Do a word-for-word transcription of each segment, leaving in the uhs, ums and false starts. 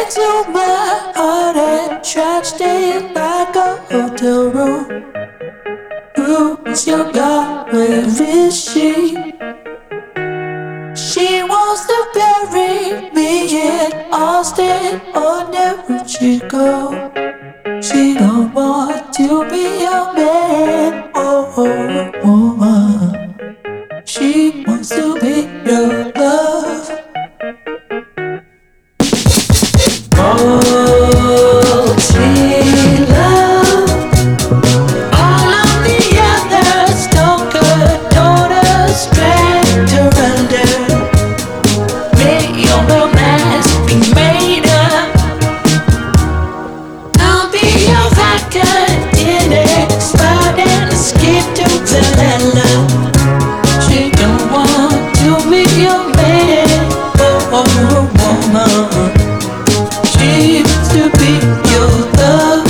into my heart and trashed it like a hotel room. Who is your God? Where is she? She wants to bury me in Austin or New Chicago. She don't want to be your man or woman. She wants to be your love. Oh, she loves all of the others. Don't condone us back to under. Make your romance be made up. I'll be your vodka dinner spot and escape to Valhalla. She don't want to be your man or woman. She wants to be your love.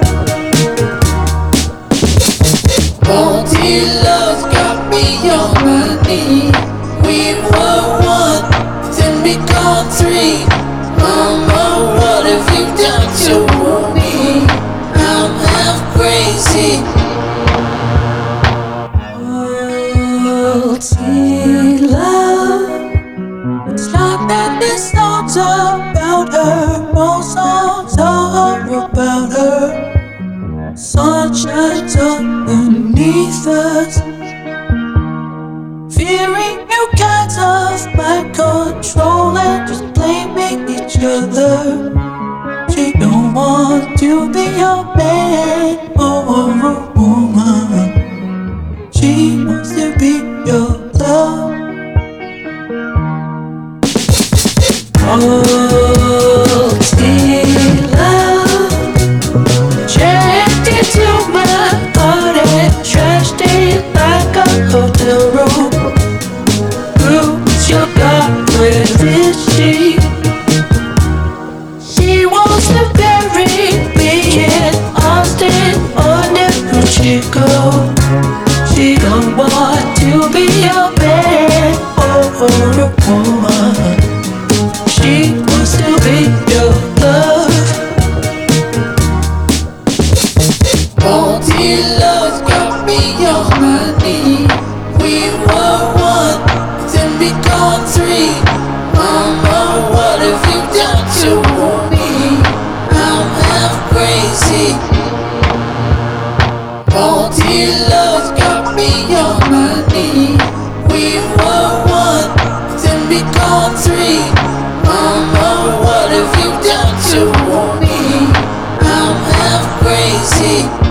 Faulty love got me on my knee. We were one, then become three. Mama, what have you done to me? I'm half crazy. Faulty love. It's not that this song's about her. Most songs are about her. Sun shines underneath us. Fearing new kinds of mind control and just blaming each other. She don't want to be your man or a woman. She wants to be your love. Oh, still love checked into my heart and trashed it like a hotel room. Who's your God? Where is she? She wants to bury me in Austin or New Chicago. She don't want to be your man or a woman. She wants to be your love. Faulty love got me on my knee. We were one, then become three. Mama, what have you done to me? I'm half crazy. Faulty love got me on my knee. We were one, then become three. Mama, what have you done to me? I'm half crazy.